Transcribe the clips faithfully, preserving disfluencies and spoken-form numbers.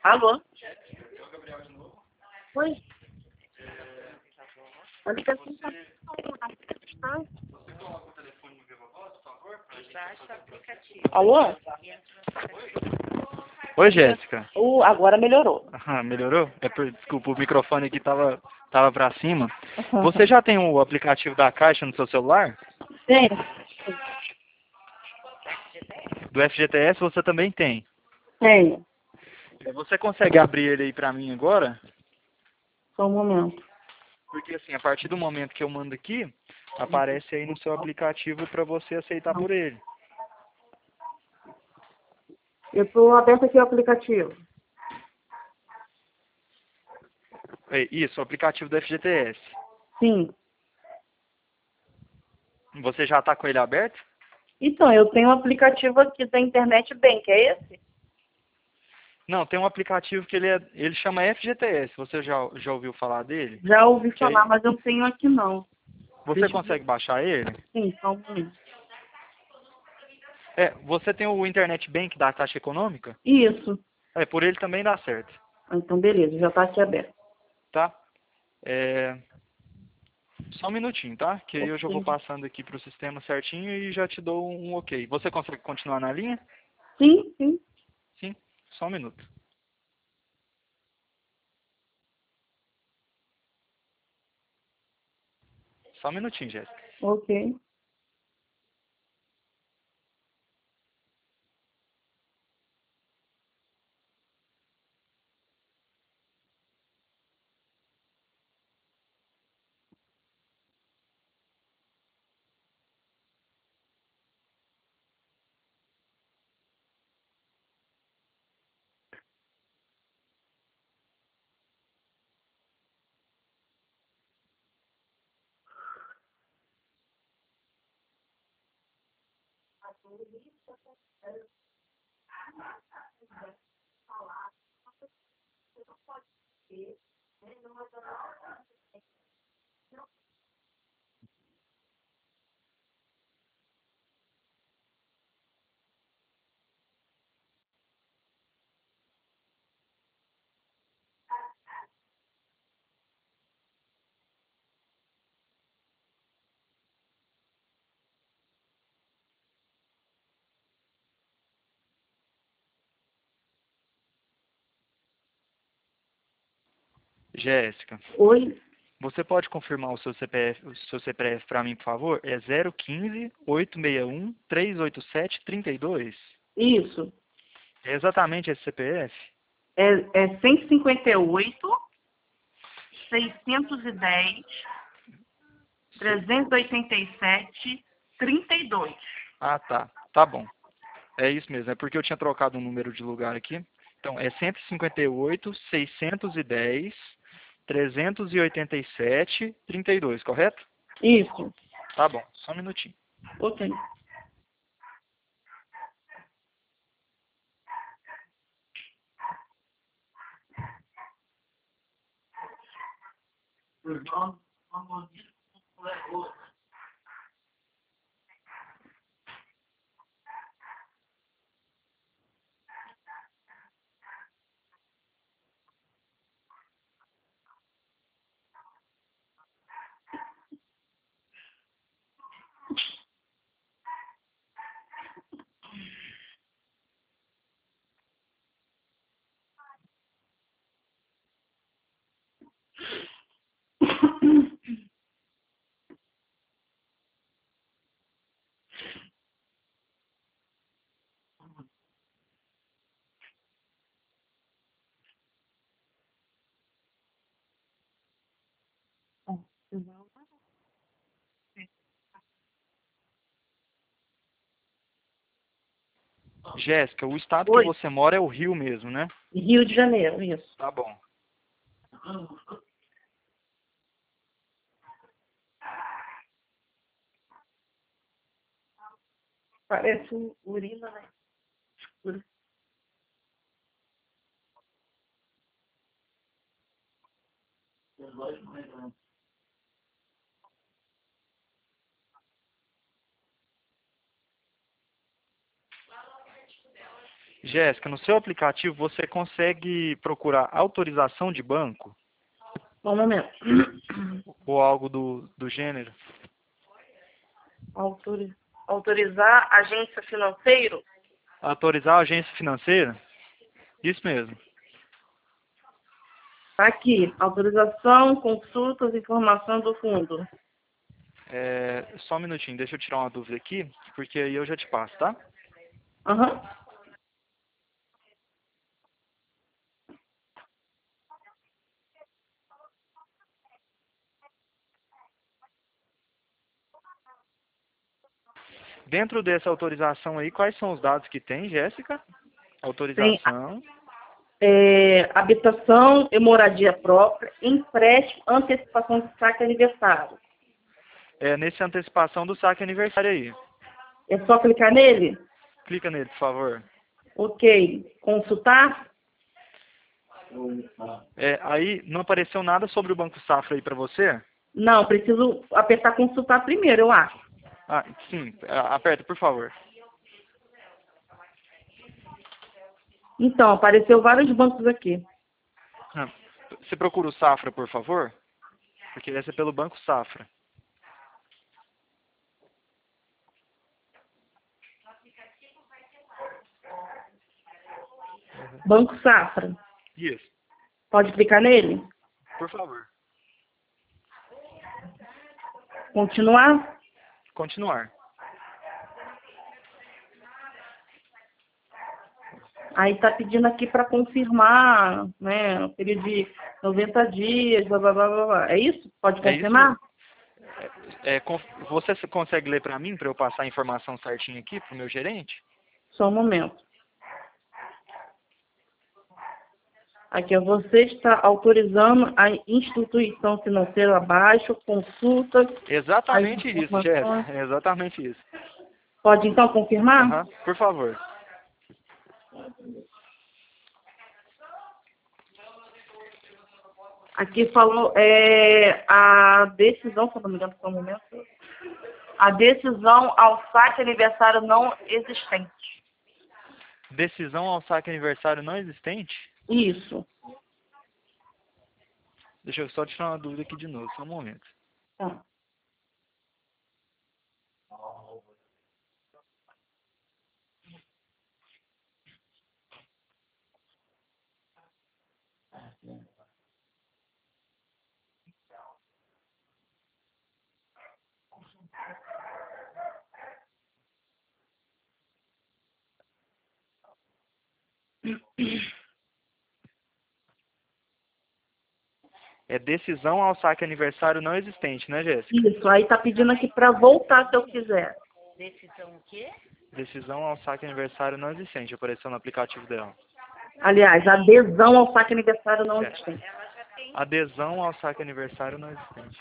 Alô? Oi? A ligação tá... Alô? Oi, Jéssica. Uh, agora melhorou. Ah, melhorou? É por, desculpa, o microfone aqui tava, tava pra cima. Você já tem o aplicativo da Caixa no seu celular? Tem? Do F G T S você também tem. Tenho. Você consegue abrir ele aí pra mim agora? Só um momento. Porque assim, a partir do momento que eu mando aqui, aparece aí no seu aplicativo para você aceitar por ele. Eu tô aberto aqui o aplicativo. É, isso, o aplicativo do F G T S. Sim. Você já está com ele aberto? Então, eu tenho um aplicativo aqui da Internet Bank, é esse? Não, tem um aplicativo que ele, é, ele chama F G T S. Você já, já ouviu falar dele? Já ouvi Que falar, aí, mas eu não tenho aqui não. você Deixa eu ver. consegue baixar ele? Sim, só um momento. É, você tem o Internet Bank da Caixa Econômica? Isso. É, por ele também dá certo, Ah, então, beleza, já tá aqui aberto. tá? É, só um minutinho, tá? Que aí eu já vou Ok. passando aqui pro sistema certinho e já te dou um ok. Você consegue continuar na linha? Sim, sim. Sim, só um minuto. Só um minutinho, Jéssica. Ok. Jéssica, Oi? você pode confirmar o seu C P F, o seu C P F para mim, por favor? É zero um cinco, oito seis um, três oito sete, três dois. Isso. É exatamente esse C P F? É, é cento e cinquenta e oito, seiscentos e dez, trezentos e oitenta e sete, trinta e dois. Ah, tá. Tá bom. É isso mesmo. É porque eu tinha trocado um número de lugar aqui. Então, é cento e cinquenta e oito, seiscentos e dez, trezentos e oitenta e sete, trinta e dois, correto? Isso. Tá bom. Só um minutinho. Ok. Jéssica, o estado que Oi. você mora é o Rio mesmo, né? Rio de Janeiro, isso. Tá bom. Parece um urina, né? Escuro. Jéssica, no seu aplicativo você consegue procurar autorização de banco Só um momento. ou algo do, do gênero? Autori- Autorizar agência financeiro? Autorizar a agência financeira? Isso mesmo. Tá aqui. Autorização, consultas, informação do fundo. É, só um minutinho, deixa eu tirar uma dúvida aqui, porque aí eu já te passo, tá? Aham. Dentro dessa autorização aí, quais são os dados que tem, Jéssica? Tem Autorização. é, habitação e moradia própria, empréstimo, antecipação de saque aniversário. É nesse antecipação do saque aniversário aí. É só clicar nele? Clica nele, por favor. Ok. Consultar? É, aí não apareceu nada sobre o Banco Safra aí para você? Não, preciso apertar consultar primeiro, eu acho. Ah, sim, a- aperta, por favor. Então, apareceu vários bancos aqui. Ah, Você procura o Safra, por favor? Porque esse é pelo Banco Safra. Banco Safra. Isso, Pode clicar nele? por favor. Continuar? Continuar. Aí está pedindo aqui para confirmar, né, o período de noventa dias, blá, blá, blá, blá, blá. É isso? Pode É isso confirmar? mesmo. É, conf- você consegue ler para mim, para eu passar a informação certinha aqui para o meu gerente? Só um momento. Aqui, ó, você está autorizando a instituição financeira abaixo, consulta, as Exatamente isso, informações. Jéssica. É exatamente isso. Pode então confirmar? Aham, por favor. Aqui falou é, a decisão, se eu não me engano, por um momento, a decisão ao saque aniversário não existente. Decisão ao saque aniversário não existente? Isso. Deixa eu só tirar uma dúvida aqui de novo, só um momento. Tá. É decisão ao saque aniversário não existente, né, Jéssica? Isso. Aí tá pedindo aqui para voltar se eu quiser. Decisão o quê? Decisão ao saque aniversário não existente, apareceu no aplicativo dela. Aliás, adesão ao saque aniversário não É. existente. Ela já tem Adesão ao saque aniversário não existente.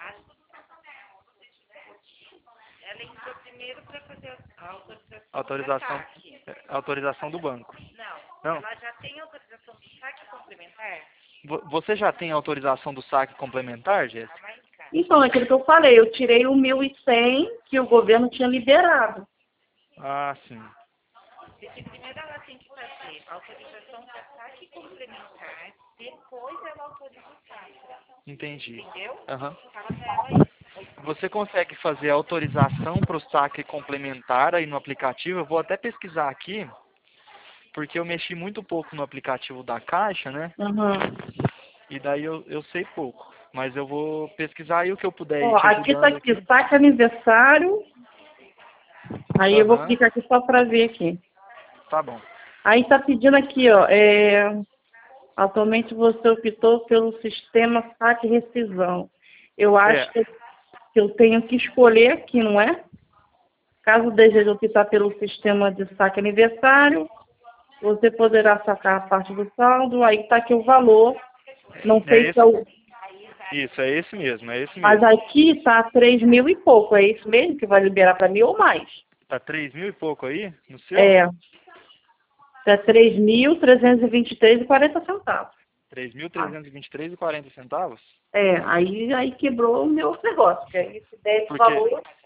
ela entrou primeiro para fazer a autorização, Autorização, do saque. é, autorização do banco. Não, Não. ela já tem autorização do saque complementar. Vo- Você já tem autorização do saque complementar, Jéssica? A mais cara. Então, é aquilo que eu falei, eu tirei o mil e cem que o governo tinha liberado. Ah, sim. Porque primeiro ela tem que fazer a autorização para saque complementar, depois ela autoriza o saque. Entendi. Entendeu? Aham. Fala pra ela isso. Você consegue fazer autorização para o saque complementar aí no aplicativo? Eu vou até pesquisar aqui, porque eu mexi muito pouco no aplicativo da Caixa, né? Uhum. E daí eu, eu sei pouco. Mas eu vou pesquisar aí o que eu puder ir Ó, te aqui tá ajudando aqui, aqui. saque aniversário. Aí eu vou Aham. clicar aqui só para ver aqui. Tá bom. Aí tá pedindo aqui, ó, é, atualmente você optou pelo sistema saque e rescisão. Eu acho É. que eu tenho que escolher aqui, não é? Caso deseje optar pelo sistema de saque aniversário, você poderá sacar a parte do saldo. Aí tá aqui o valor. Não É sei se esse, é o... isso, é esse mesmo, é esse Mas mesmo. aqui tá três mil e pouco. É isso mesmo que vai liberar para mim ou mais? Tá três mil e pouco aí no seu? É. É três mil trezentos e vinte e três e quarenta centavos. três mil trezentos e vinte e três e quarenta centavos? É, aí, aí quebrou o meu negócio. Que aí se der esse Porque- valor, Calma aí.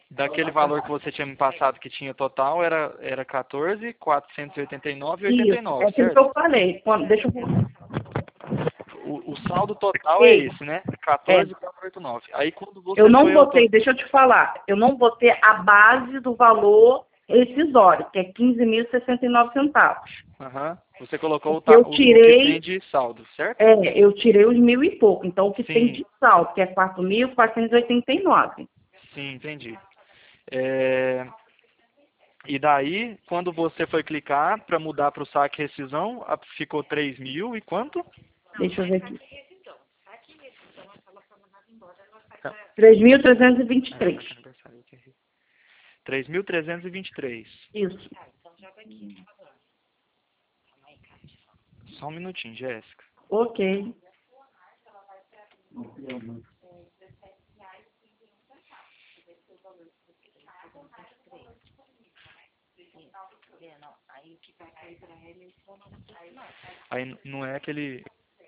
daquele valor que você tinha me passado que tinha total, era, era quatorze, quatrocentos e oitenta e nove e oitenta e Isso, é nove, aquilo que certo? eu falei. Quando, deixa eu ver. O, o saldo total é Ei, esse, né? é. quatorze, quatrocentos e oitenta e nove. Aí quando Eu você não foi ao botei, total... deixa eu te falar, eu não botei a base do valor rescisório, que é quinze mil e sessenta e nove centavos. Aham. Você colocou o, Porque ta- eu o, o que tem tirei, de saldo, certo? é, eu tirei os mil e pouco, então o que tem Sim, de saldo, que é quatro mil quatrocentos e oitenta e nove. sim, entendi. É, e daí, quando você foi clicar para mudar para o saque rescisão, a- ficou três mil e quanto? Deixa eu ver aqui. Revisão. Saque e revisão, ela foi mandada embora, ela sai Tá. para... três mil trezentos e vinte e Ah, três. saque aniversário, eu errei. três mil trezentos e vinte e três. Isso. Tá, então joga aqui, por favor. Calma aí, Cátia. Só um minutinho, Jéssica. Ok. É, não, aí o que vai cair para ela é só não aí não. Aí n- não é aquele...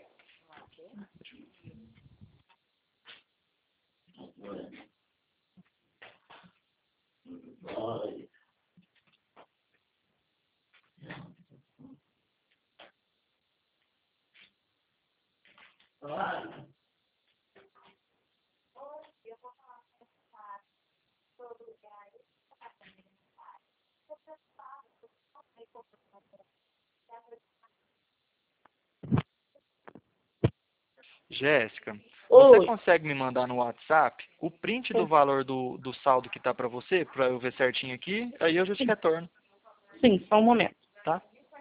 Jéssica, você Oi. consegue me mandar no WhatsApp o print do valor do, do saldo que tá para você, para eu ver certinho aqui? Aí eu já te retorno, Sim, só um momento. tá?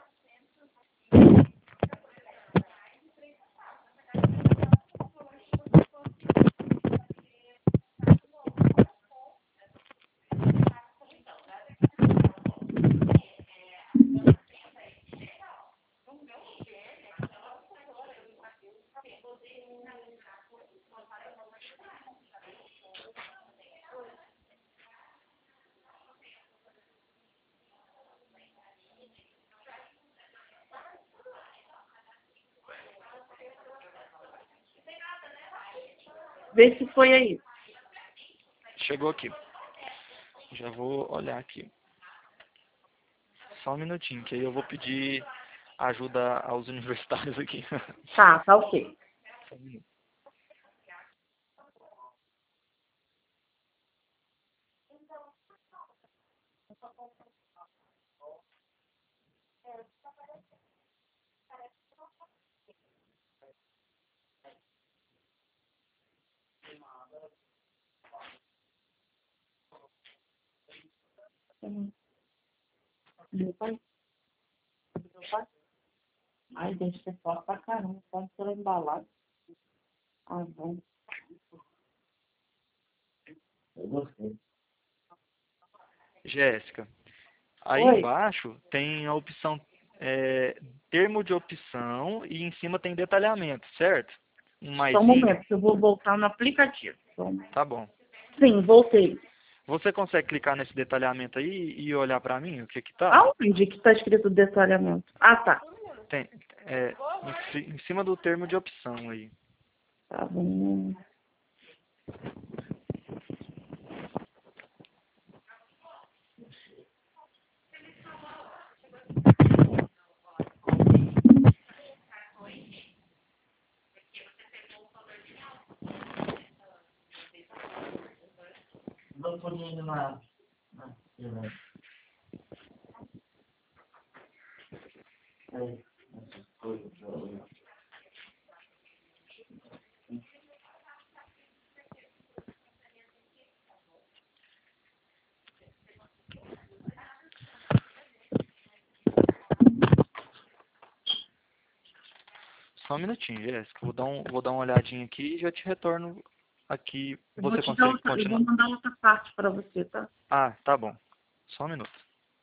Vê se foi aí. Chegou aqui. Já vou olhar aqui. Só um minutinho, que aí eu vou pedir ajuda aos universitários aqui. Tá, tá ok. Só um minuto. Uhum. Meu pai? Meu pai? Ai, deve ser forte pra caramba. Pode ser embalado. Ah, bom. Eu gostei. Jéssica, aí Oi. embaixo tem a opção é, termo de opção e em cima tem detalhamento, certo? Um Só um maisinho. momento, que eu vou voltar no aplicativo. Só um- Tá bom. Sim, voltei. Você consegue clicar nesse detalhamento aí e olhar pra mim o que que tá? Aonde que está escrito detalhamento? Ah, tá. Tem, é, em, ci- em cima do termo de opção aí. Tá bom. Não tô indo na... na- Aí, essas coisas, eu- Só um minutinho, Jéssica. Vou dar, um, vou dar uma olhadinha aqui e já te retorno aqui. eu vou Você te dar consegue outra, eu vou continuar? mandar outra parte para você, tá? Ah, tá bom. Só um minuto.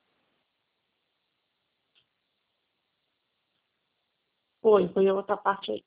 Foi, foi a outra parte aí.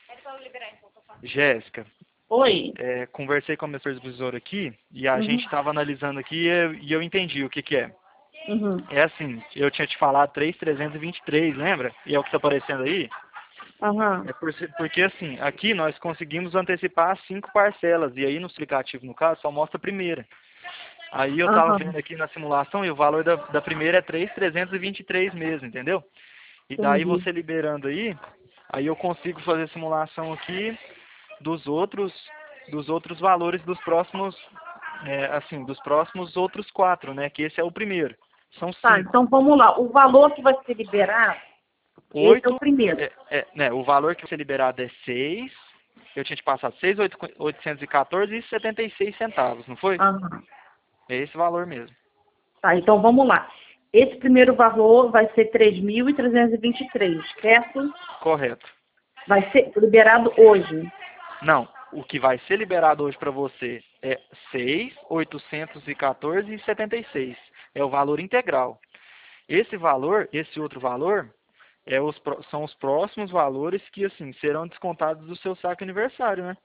Pede para eu liberar então, por favor. Jéssica, Oi. é, conversei com a minha supervisora aqui e a Uhum. gente estava analisando aqui e eu, e eu entendi o que que é. Uhum. É assim, eu tinha te falado três mil trezentos e vinte e três, lembra? E é o que está aparecendo aí? Aham. É por, porque assim, aqui nós conseguimos antecipar cinco parcelas e aí no explicativo, no caso, só mostra a primeira. Aí eu estava Aham. vendo aqui na simulação e o valor da, da primeira é três mil trezentos e vinte e três mesmo, entendeu? E daí Entendi. você liberando aí, aí eu consigo fazer simulação aqui dos outros, dos outros valores dos próximos, é, assim, dos próximos outros quatro, né? Que esse é o primeiro. São Tá, cinco. então vamos lá. O valor que vai ser liberado, esse é o Oito, primeiro. é, é, né? O valor que vai ser liberado é seis. Eu tinha te passado seis mil oitocentos e quatorze e setenta e seis centavos, não foi? Aham. É esse valor mesmo. Tá, então vamos lá. Esse primeiro valor vai ser três mil trezentos e vinte e três, certo? Correto. Vai ser liberado hoje. Não, o que vai ser liberado hoje para você é seis mil oitocentos e quatorze e setenta e seis. É o valor integral. Esse valor, esse outro valor, é os, pró- são os próximos valores que assim serão descontados do seu saque aniversário, né?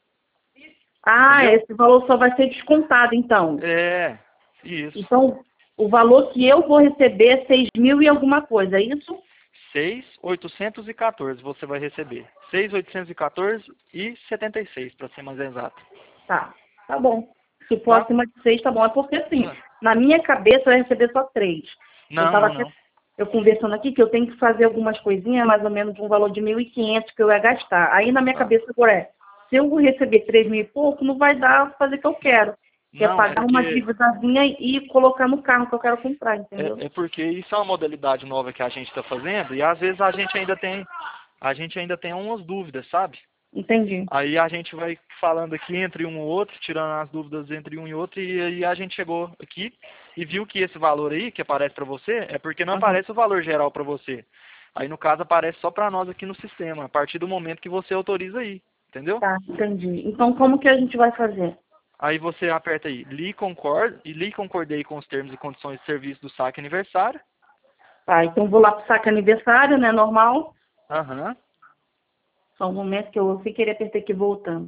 Ah, Entendeu? esse valor só vai ser descontado, então. É, isso. Então, o valor que eu vou receber é seis mil e alguma coisa, é isso? seis mil oitocentos e quatorze você vai receber. seis mil oitocentos e quatorze e setenta e seis, para ser mais exato. Tá, tá bom. Se for Tá? acima de seis, tá bom. É porque, assim, na minha cabeça eu ia receber só três. Eu Não, tava não, até, não. eu conversando aqui que eu tenho que fazer algumas coisinhas, mais ou menos de um valor de mil e quinhentos que eu ia gastar. Aí na minha Ah, cabeça agora é, se eu receber três mil e pouco, não vai dar pra fazer o que eu quero. Que é não, é pagar uma porque dívidazinha e colocar no carro que eu quero comprar, entendeu? é, é porque isso é uma modalidade nova que a gente está fazendo e às vezes a gente ainda tem a gente ainda tem umas dúvidas, sabe? Entendi. Aí a gente vai falando aqui entre um e outro, tirando as dúvidas entre um e outro, e aí a gente chegou aqui e viu que esse valor aí que aparece para você é porque não Aham. aparece o valor geral para você. Aí no caso aparece só para nós aqui no sistema, a partir do momento que você autoriza aí, entendeu? Tá, entendi. Então como que a gente vai fazer? Aí você aperta aí, li concordo, e li concordei com os termos e condições de serviço do saque aniversário. Tá, então vou lá pro saque aniversário, né, normal. Aham. Só um momento que eu sem querer apertei aqui voltando.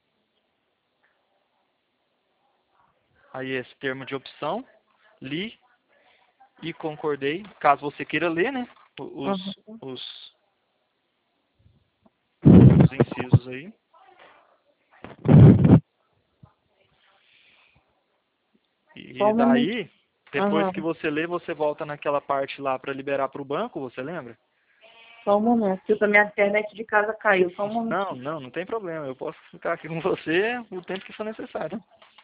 Aí esse termo de opção, li e concordei, caso você queira ler, né? Os, Uhum. os, os incisos aí. Só E um momento. daí, depois Uhum. que você lê, você volta naquela parte lá para liberar para o banco, você lembra? Só um momento, que a minha internet de casa caiu. Só um momento. Não, não, não tem problema. Eu posso ficar aqui com você o tempo que for necessário.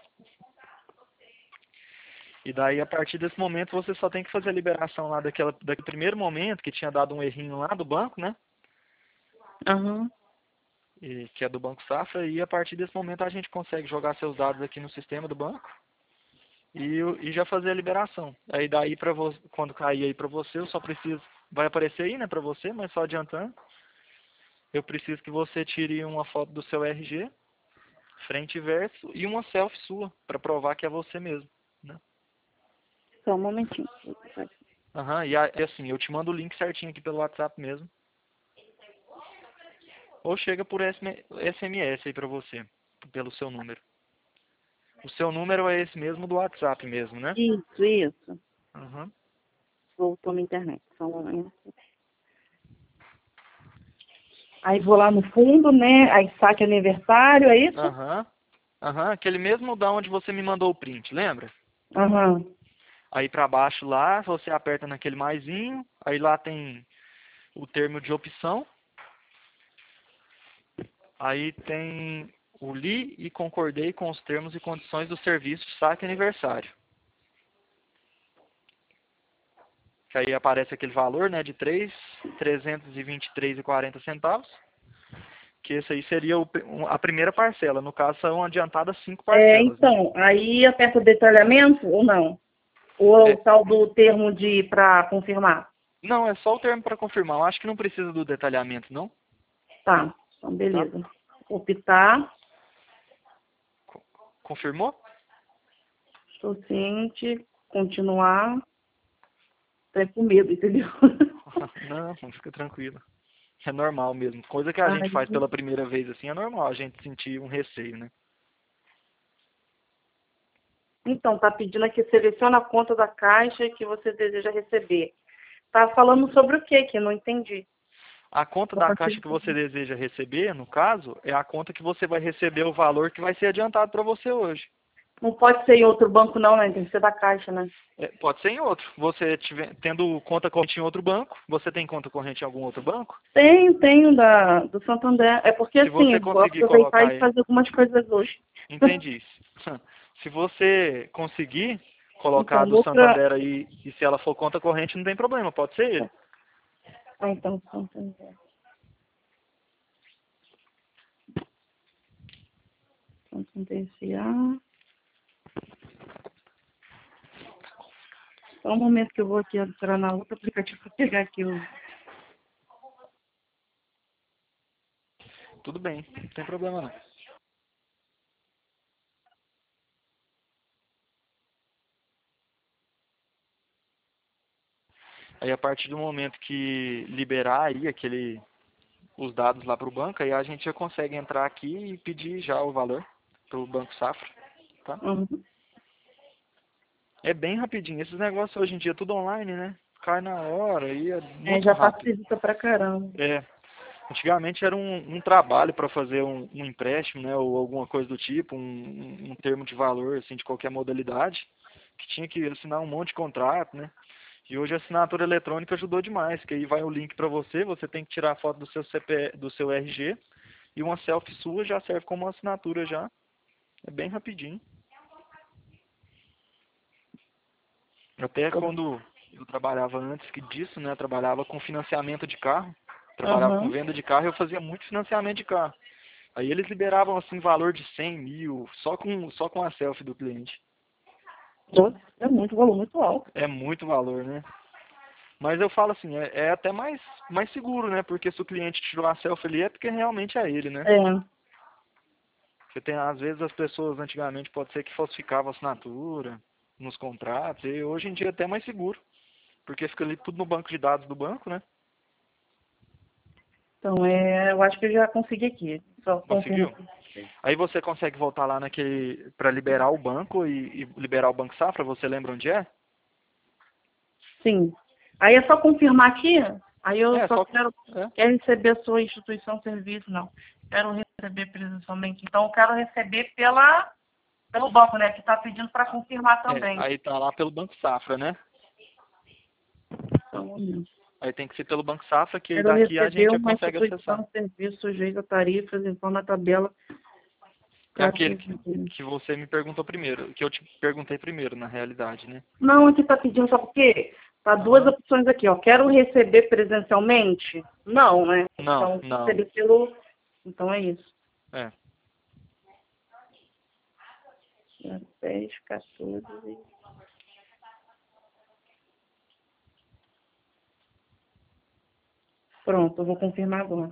E daí, a partir desse momento, você só tem que fazer a liberação lá daquela, daquele primeiro momento que tinha dado um errinho lá do banco, né? Uhum. E, que é do Banco Safra. E a partir desse momento, a gente consegue jogar seus dados aqui no sistema do banco e, e já fazer a liberação. Aí daí, pra vo, quando cair aí para você, eu só preciso... Vai aparecer aí, né, para você, mas só adiantando. Eu preciso que você tire uma foto do seu R G, frente e verso, e uma selfie sua, para provar que é você mesmo, né? Só um momentinho. Aham, e, a- e assim, eu te mando o link certinho aqui pelo WhatsApp mesmo. Ou chega por S M S aí pra você, pelo seu número. O seu número é esse mesmo do WhatsApp mesmo, né? Isso, isso. Aham. Voltou minha internet. Só um momento. Aí vou lá no fundo, né? Aí saque aniversário, é isso? Aham. Aham, aquele mesmo da onde você me mandou o print, lembra? Aham. Aí pra baixo lá, você aperta naquele maisinho, aí lá tem o termo de opção. Aí tem o li e concordei com os termos e condições do serviço de saque aniversário. Que aí aparece aquele valor, né, de três mil trezentos e vinte e três e quarenta centavos. Que esse aí seria o, a primeira parcela. No caso, são adiantadas cinco É, parcelas, né? então, aí aperta o detalhamento ou não? Ou é o É, tal do termo de para confirmar? não, é só o termo para confirmar. Eu acho que não precisa do detalhamento, não? Tá, então Tá? beleza. Optar, Co- Confirmou? estou ciente, continuar, até com medo, entendeu? Não, fica tranquilo. É normal mesmo. Coisa que a gente Ai, faz pela primeira vez assim, é normal a gente sentir um receio, né? então, tá pedindo aqui, seleciona a conta da Caixa que você deseja receber. Tá falando sobre o que que eu não entendi. A conta Não da consigo Caixa que você entender. deseja receber, no caso, é a conta que você vai receber o valor que vai ser adiantado para você hoje. Não pode ser em outro banco não, né? Tem que ser da Caixa, né? É, pode ser em outro. Você tiver, tendo conta corrente em outro banco, você tem conta corrente em algum outro banco? Tenho, tenho da, do Santander. É porque Se assim, você eu vou conseguir aproveitar colocar e aí, fazer algumas coisas hoje. entendi isso. Se você conseguir colocar a Então, do outra. Santander aí, e se ela for conta corrente, não tem problema, pode ser ele. Ah, então, Santander. Santander S A. Só um momento que eu vou aqui entrar na outra aplicativo para pegar aqui o. Tudo bem, não tem problema não. Aí a partir do momento que liberar aí aquele, os dados lá para o banco, aí a gente já consegue entrar aqui e pedir já o valor para o Banco Safra, tá? Uhum. É bem rapidinho. Esses negócios hoje em dia tudo online, né? Cai na hora e é É, muito já rápido. facilita pra caramba. É, antigamente era um, um trabalho para fazer um, um empréstimo, né, ou alguma coisa do tipo, um, um um termo de valor, assim, de qualquer modalidade, que tinha que assinar um monte de contrato, né? E hoje a assinatura eletrônica ajudou demais, que aí vai o link para você, você tem que tirar a foto do seu C P, do seu R G e uma selfie sua já serve como uma assinatura já. É bem rapidinho. Até quando eu trabalhava antes que disso, né, eu trabalhava com financiamento de carro, trabalhava com Aham. venda de carro e eu fazia muito financiamento de carro. Aí eles liberavam assim valor de cem mil só com, só com a selfie do cliente. Nossa, é muito valor, muito alto. É muito valor, né? Mas eu falo assim, é, é até mais, mais seguro, né? Porque se o cliente tirou a selfie ali é porque realmente é ele, né? É. Porque tem, às vezes as pessoas antigamente pode ser que falsificavam a assinatura nos contratos, e hoje em dia é até mais seguro. Porque fica ali tudo no banco de dados do banco, né? Então, é, eu acho que eu já consegui aqui. Só confirmo. Conseguiu? Aí você consegue voltar lá naquele para liberar o banco e, e liberar o Banco Safra, você lembra onde é? Sim. Aí é só confirmar aqui. Aí eu É, só só quero, é. quero receber a sua instituição serviço, não. Quero receber presencialmente. Então, eu quero receber pela, pelo banco, né? Que está pedindo para confirmar É, também. aí tá lá pelo Banco Safra, né? Então, hum, Aí tem que ser pelo Banco Safra, que aí quero daqui a receber gente já uma consegue acessar. instituição serviço sujeito a tarifas, informa a tabela. É aquele que, que você me perguntou primeiro, que eu te perguntei primeiro, na realidade, né? Não, aqui está pedindo, sabe por quê? Tá duas Aham. opções aqui, ó. Quero receber presencialmente? Não, né? Não, Então, não. receber pelo... Então, é isso. É. dez, quatorze... Pronto, eu vou confirmar agora.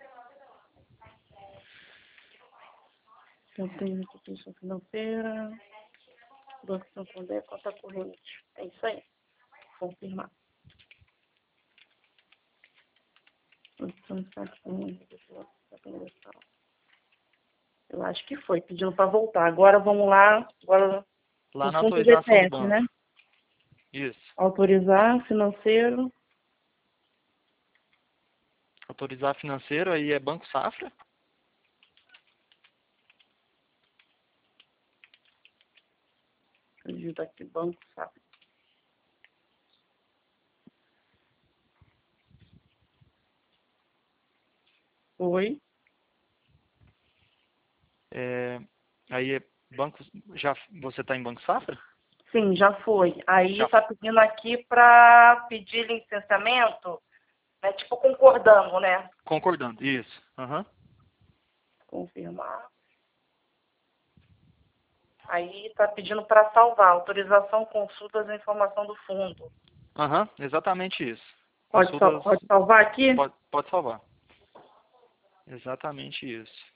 Eu tenho instituição financeira, Banco Santander, conta corrente. É isso aí. Confirmar. Eu acho que foi, pedindo para voltar. Agora vamos lá, agora Lá o na fundo autorização do D P S, banco. né? Isso. Autorizar financeiro. Autorizar financeiro, aí é Banco Safra. Digita aqui, banco, sabe? Foi. É, aí é Banco... Já, você está em Banco Safra? Sim, já foi. Aí Já. está pedindo aqui para pedir licenciamento, né? Tipo concordando, né? Concordando, isso. Aham. Confirmar. Aí está pedindo para salvar, autorização, consultas e informação do fundo. Aham, exatamente isso. Pode, sal- Consultas, pode salvar aqui? pode, pode salvar. Exatamente isso.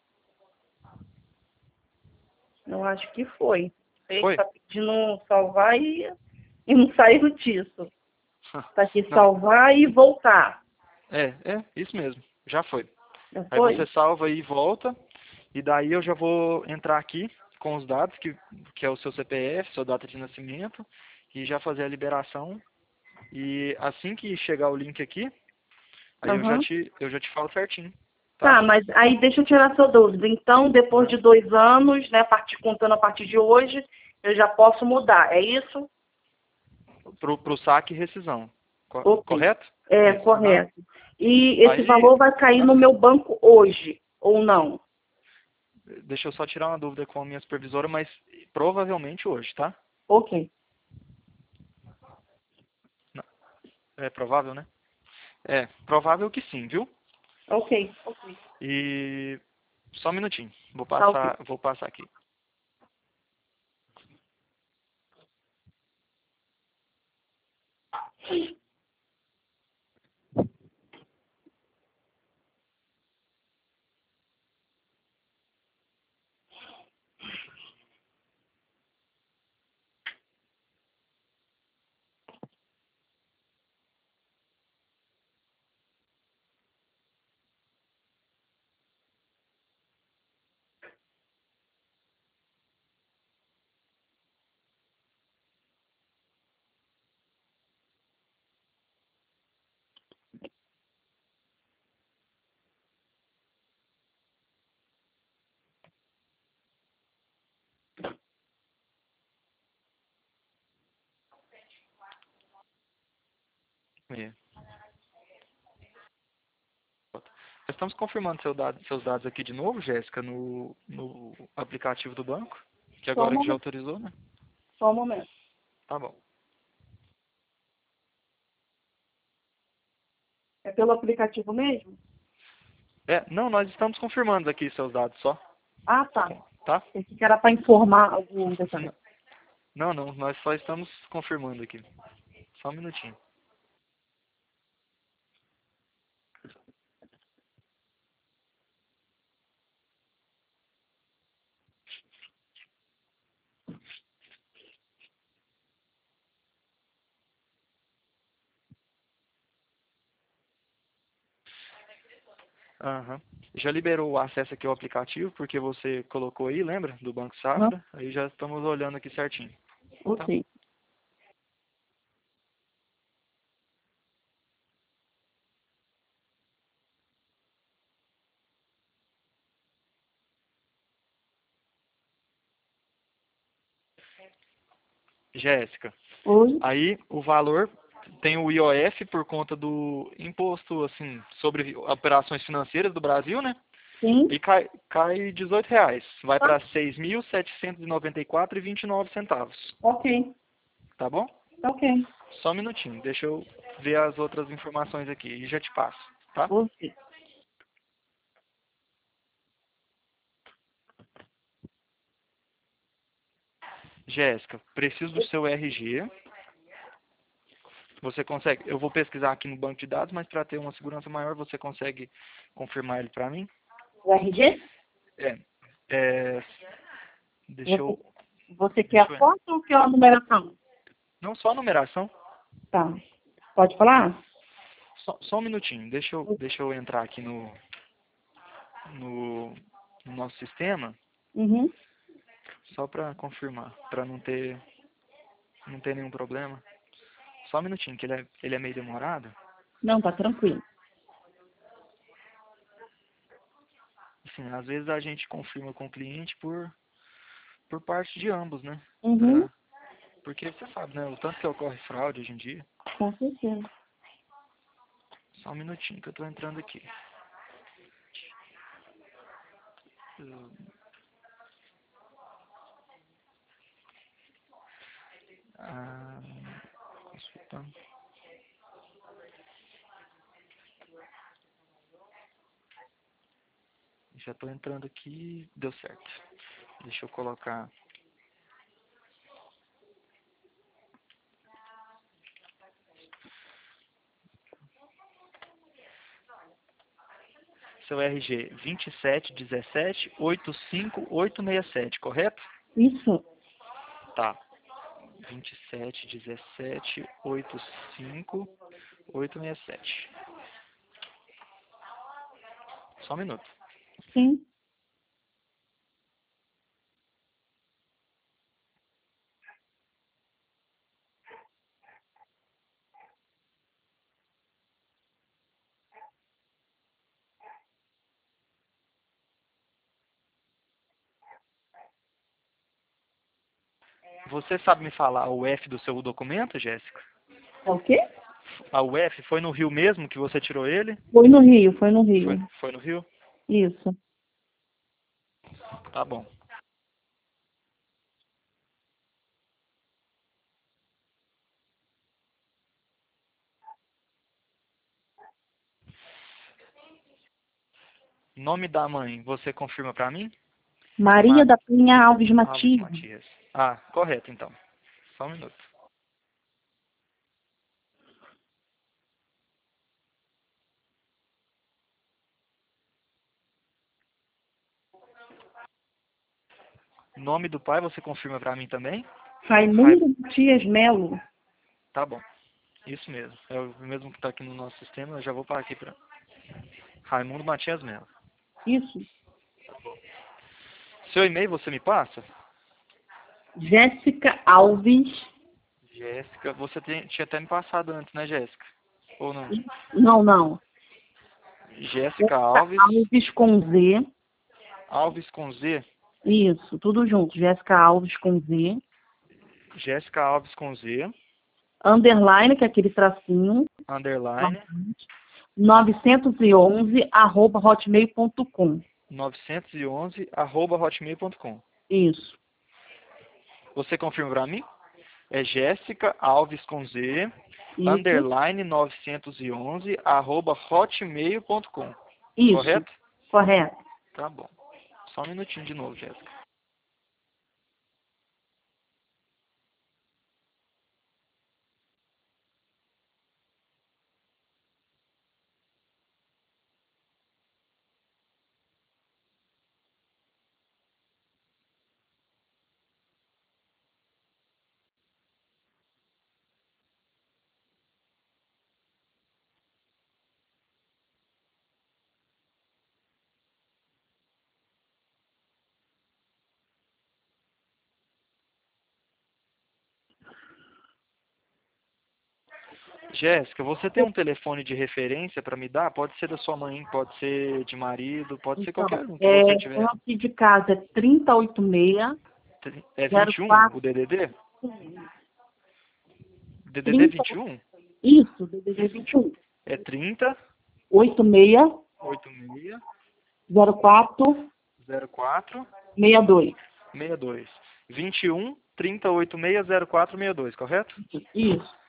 Eu acho que foi. Sei que Foi? está pedindo salvar e, e não saiu disso. Está aqui Não, salvar e voltar. É, é, isso mesmo. Já foi. Já Aí foi? você salva aí e volta. E daí eu já vou entrar aqui com os dados, que, que é o seu C P F, sua data de nascimento, e já fazer a liberação. E assim que chegar o link aqui, aí eu já Aham. te, eu já te falo certinho, tá? Tá, mas aí deixa eu tirar essa dúvida. Então, depois Aham. de dois anos, né, a partir, contando a partir de hoje, eu já posso mudar, é isso? Pro, pro saque e rescisão. Co- Ok. correto? É, Isso. Aham. correto. E esse Aí, valor vai cair no aham. meu banco hoje, ou não? Deixa eu só tirar uma dúvida com a minha supervisora, mas provavelmente hoje, tá? Ok. Não, é provável, né? É, provável que sim, viu? Ok, ok. E só um minutinho. Vou Tá ok. passar, vou passar aqui. É. Nós estamos confirmando seu dado- seus dados aqui de novo, Jéssica, no, no aplicativo do banco, que Só um agora que já momento. autorizou, né? Só um momento. Tá bom. É pelo aplicativo mesmo? É, não, nós estamos confirmando aqui seus dados só, Ah, tá. tá? Esse que era para informar algum detalhe. N- Não, não, nós só estamos confirmando aqui. Só um minutinho. Aham. Já liberou o acesso aqui ao aplicativo, porque você colocou aí, lembra? Do Banco Aham. Safra. Aí já estamos olhando aqui certinho. Tá? Ok. Jéssica, Oi? aí o valor tem o I O F por conta do imposto, assim, sobre operações financeiras do Brasil, né? Sim? E cai, cai dezoito reais. Vai Tá. para seis mil setecentos e noventa e quatro e vinte e nove centavos. Ok. Tá bom? Ok. Só um minutinho. Deixa eu ver as outras informações aqui e já te passo, tá? Ok. Jéssica, preciso do seu R G. Você consegue, eu vou pesquisar aqui no banco de dados, mas para ter uma segurança maior, você consegue confirmar ele para mim? O R G? É, é, deixa Você, eu, você quer deixa a eu, foto ou quer a numeração? não só a numeração, Tá. Pode falar? só, só um minutinho, deixa eu, deixa eu entrar aqui no, no, no nosso sistema, Uhum. só para confirmar, para não ter, não ter nenhum problema. Só um minutinho, que ele é, ele é meio demorado. Não, tá tranquilo. Assim, às vezes a gente confirma com o cliente por, por parte de ambos, né? Uhum. Pra, porque você sabe, né? O tanto que ocorre fraude hoje em dia. Com certeza. Só um minutinho que eu tô entrando aqui. Ah, consultando. Já tô entrando aqui, deu certo. Deixa eu colocar seu R G vinte e sete dezessete oitenta e cinco oitocentos e sessenta e sete, correto? Isso. Tá. vinte e sete dezessete oitenta e cinco oitocentos e sessenta e sete. Só um minuto. Sim. Você sabe me falar o U F do seu documento, Jéssica? É o quê? A U F foi no Rio mesmo que você tirou ele? Foi no Rio, foi no Rio. Foi, foi no Rio? Isso. Tá bom. Nome da mãe, você confirma pra mim? Maria Ma da Penha Alves Alves Matias. Matias. Ah, correto então. Só um minuto. Nome do pai, você confirma pra mim também? Ra- Raimundo Matias Melo. Tá bom. Isso mesmo. É o mesmo que tá aqui no nosso sistema, eu já vou parar aqui pra... Raimundo Matias Melo. Isso. Seu e-mail você me passa? Jéssica Alves. Jéssica, você tem- tinha até me passado antes, né, Jéssica? Ou não? Não, não. Jéssica Alves, Alves com Z. Alves com Z. Isso, tudo junto. Jéssica Alves com Z. Jéssica Alves com Z, Underline, que é aquele tracinho. underline, novecentos e onze, arroba hotmail ponto com. novecentos e onze, arroba hotmail ponto com. Isso. Você confirma pra mim? É Jéssica Alves com Z, Isso. underline novecentos e onze, arroba hotmail ponto com. Isso. Correto? Correto. Tá bom. Só um minutinho de novo, Jéssica. Jéssica, você tem um telefone de referência para me dar? Pode ser da sua mãe, pode ser de marido, pode ser Então, qualquer um que é, você o tiver. aqui de casa é trinta e oito seis, É zero vinte e um quatro, o D D D? D D D trinta, vinte e um? isso, D D D vinte e um. É trinta, oitenta e seis, oitenta e seis, zero quatro, zero quatro, sessenta e dois. sessenta e dois. vinte e um, trinta, oitenta e seis, zero quatro, sessenta e dois, correto? Isso.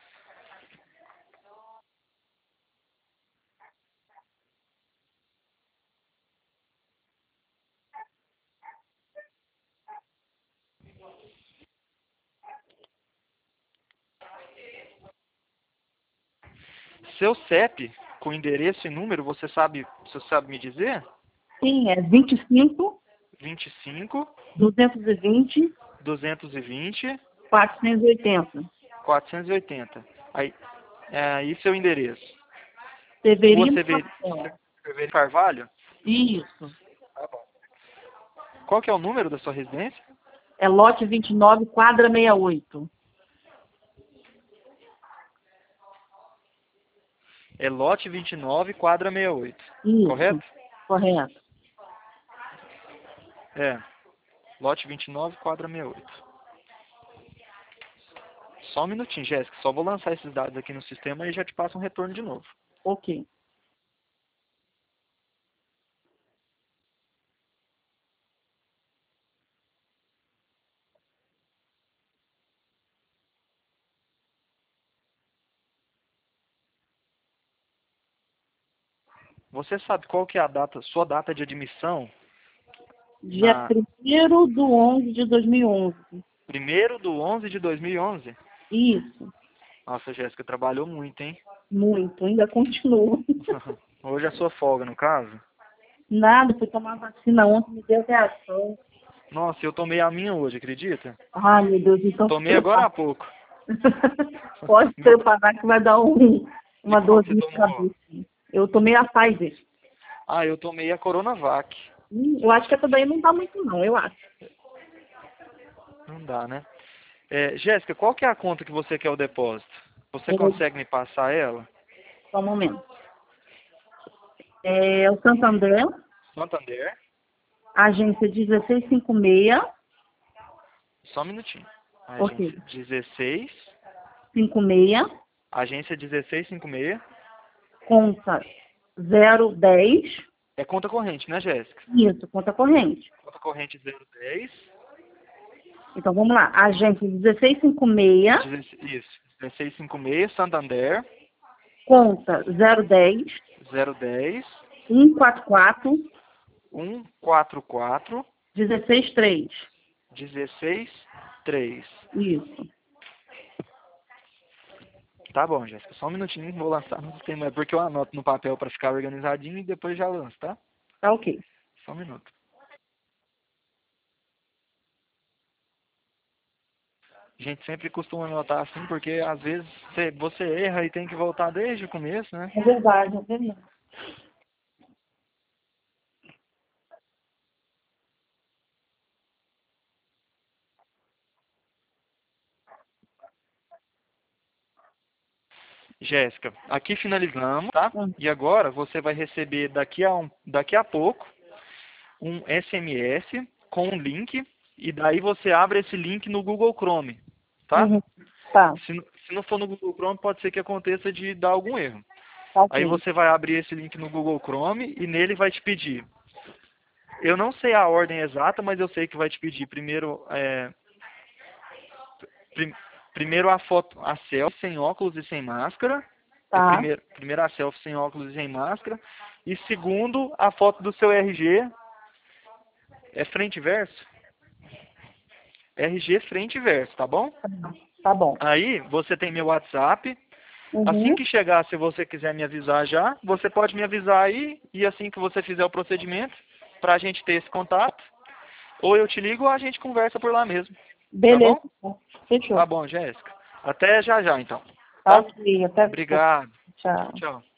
Seu C E P, com endereço e número, você sabe, você sabe me dizer? Sim, é vinte e cinco, vinte e cinco, duzentos e vinte, duzentos e vinte, quatrocentos e oitenta. quatrocentos e oitenta. Aí, é, aí seu endereço. Rua Severino Severi- Marcelo. Severi Carvalho? Isso. Qual que é o número da sua residência? É lote vinte e nove, quadra sessenta e oito. É lote vinte e nove, quadra sessenta e oito. Isso. Correto? Correto. É. Lote vinte e nove, quadra sessenta e oito. Só um minutinho, Jéssica. Só vou lançar esses dados aqui no sistema e já te passo um retorno de novo. Ok. Você sabe qual que é a data, sua data de admissão? Dia Na primeiro do onze de dois mil e onze. primeiro de onze de dois mil e onze? Isso. Nossa, Jéssica, trabalhou muito, hein? Muito. Ainda continuo. Hoje é a sua folga, no caso? Nada, fui tomar vacina ontem, me deu reação. Nossa, eu tomei a minha hoje, acredita? Ai, meu Deus, então Tomei se agora há prepara. pouco. Pode se preparar que vai dar um, E uma qual que dorzinha você de tomou? cabeça. Eu tomei a Pfizer. Ah, eu tomei a Coronavac. Hum, Eu acho que essa daí não dá muito não, eu acho. Não dá, né? É, Jéssica, qual que é a conta que você quer o depósito? Você Eu- consegue me passar ela? Só um momento. É o Santander, Santander. agência dezesseis cinquenta e seis, Só um minutinho. ok, Agência dezesseis. cinquenta e seis, Agência dezesseis cinquenta e seis. conta zero dez, É conta corrente, né, Jéssica? isso, conta corrente. Conta corrente zero dez. Então vamos lá, agência dezesseis cinquenta e seis, dezesseis, isso. dezesseis cinquenta e seis, Santander. conta zero dez, zero dez. cento e quarenta e quatro, cento e quarenta e quatro. dezesseis três. dezesseis três. Isso, Tá bom, Jéssica. Só um minutinho, vou lançar no sistema. É porque eu anoto no papel para ficar organizadinho e depois já lanço, tá? tá ok. Só um minuto. A gente sempre costuma anotar assim, porque às vezes você, você erra e tem que voltar desde o começo, né? É verdade, é verdade. Jéssica, aqui finalizamos, tá? Hum. E agora você vai receber daqui a, um, daqui a pouco um S M S com um link e daí você abre esse link no Google Chrome, tá? Uhum. Tá, Se, n- se não for no Google Chrome, pode ser que aconteça de dar algum erro. tá Aí ok. você vai abrir esse link no Google Chrome e nele vai te pedir. Eu não sei a ordem exata, mas eu sei que vai te pedir primeiro, é, prim- primeiro a foto, a selfie sem óculos e sem máscara. É Tá, primeiro, primeiro a selfie sem óculos e sem máscara. E segundo, a foto do seu R G. É frente e verso? R G frente e verso, tá bom? tá bom. Aí você tem meu WhatsApp. Assim Uhum. que chegar, se você quiser me avisar já, você pode me avisar aí. E assim que você fizer o procedimento, pra gente ter esse contato. Ou eu te ligo ou a gente conversa por lá mesmo. Tá Beleza, bom? fechou. Tá bom, Jéssica. Até já já, então. Tá Tá? ok, até Obrigado. tchau. Tchau.